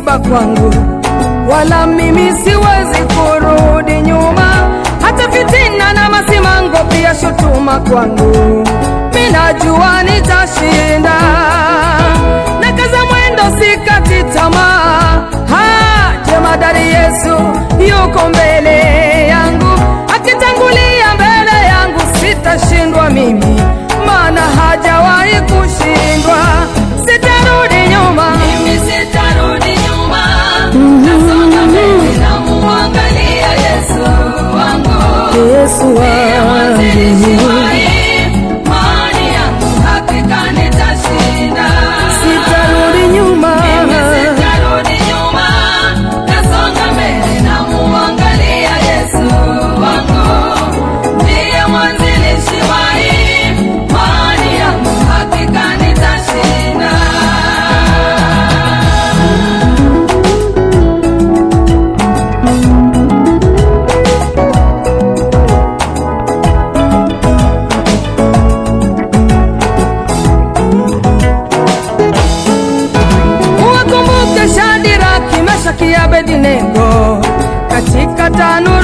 msiba kwangu, wala mimi siwezi kurudi nyuma. Hata fitina na masimango pia shutuma kwangu, minajua nitashinda. Nakaza mwendo sikati tamaa, jemadari Yesu yuko mbele yangu. Akitangulia mbele yangu sitashindwa mimi, maana hajawahi kushindwa. Sitarudi nyuma, mimi sitarudi nyuma, nasonga mbele na muangalia Yesu wangu. Yesu wangu, imani yangu hakika nitashinda. sitarudi nyuma, mimi sitarudi nyuma, nasonga mbele na muangalia Yesu wangu. Ndiye mwanzilishi wa imani yangu, hakika nitashinda. Uwakumbuke Shadraka, Meshaki, Abednego katika tanuru